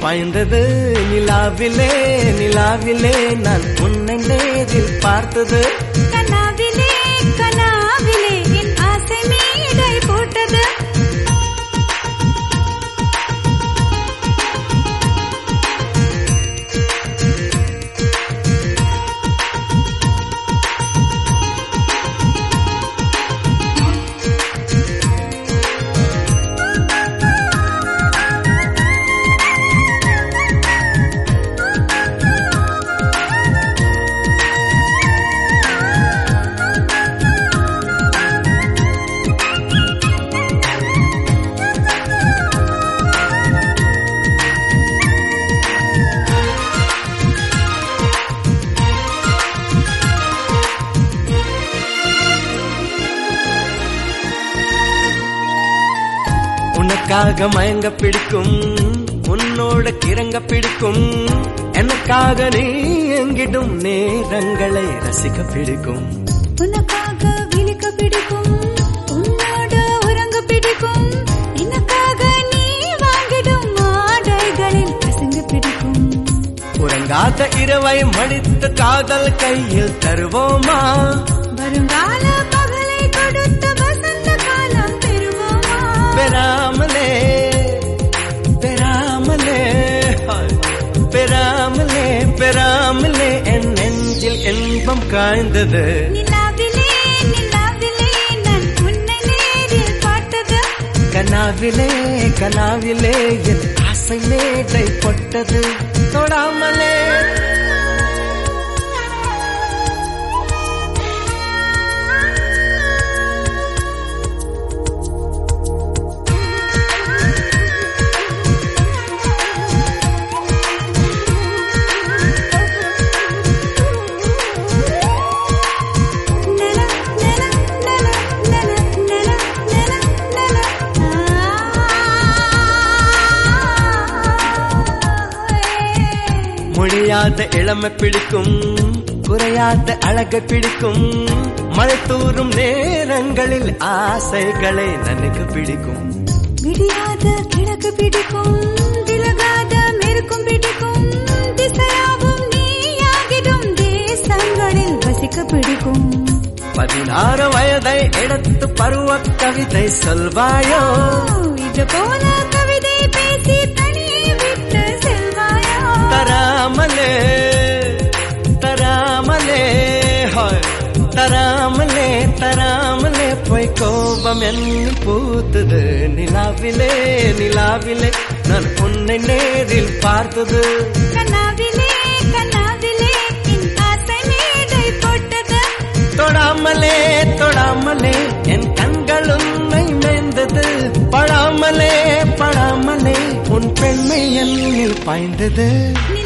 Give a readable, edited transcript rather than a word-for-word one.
பாய்ந்தது. நிலாவிலே நிலாவிலே நான் உன்னை நேரில் பார்த்தது. கனாவிலே கனாவிலே என் ஆசை மேடை போட்டது. உனக்காக மயங்க பிடிக்கும், உன்னோட கிறங்க பிடிக்கும். எனக்காக நீ எங்கிடும் நேரங்களை ரசிக்க பிடிக்கும். உனக்காக விழிக்க பிடிக்கும், உன்னோட உறங்க பிடிக்கும். எனக்காக நீ வாங்கிடும் ஆடைகளில் கசங்க பிடிக்கும். உறங்காத இரவை மடித்த காதல் கையில் தருவோமா? வருங்கால பகலை கொடுத்த வசந்த காலம் பெறுவோமா? பெறாமலே பெறாமலே பெறாமலே பெறாமலே என் நெஞ்சில் இன்பம் காய்ந்தது. நிலாவிலே நிலாவிலே நான் உன்னை நேரில் பார்த்தது. கனாவிலே கனாவிலே என் ஆசை மேடை போட்டது. தொடாமலே முடியாத இளமை பிடிக்கும், குறையாத அழகை பிடிக்கும். மழை தூரும் நேரங்களில் ஆசைகளை நனைக்க பிடிக்கும். விடியாத கிழக்கு பிடிக்கும், விலகாத மெருக்கும் பிடிக்கும். திசையாவும் நீயாகிடும் தேசங்களில் வசிக்க பிடிக்கும். 16 வயதை எடுத்து பருவ கவிதை சொல்வாயோ? இது போல கவிதை பேசி தனியே விட்டு செல்வாயோ? தராமலே தராமலே தராமலே தராமலே போய் கோபம் என்ன பூத்தது. நிலாவிலே நிலாவிலே நான் உன்னை நேரில் பார்த்தது. கனாவிலே கனாவிலே என் ஆசை மேடை போட்டது. தொடாமலே தொடாமலே என் கண்கள் உன்னை மேய்ந்தது. படாமலே படாமலே உன் பெண்மை என்னில் பாய்ந்தது.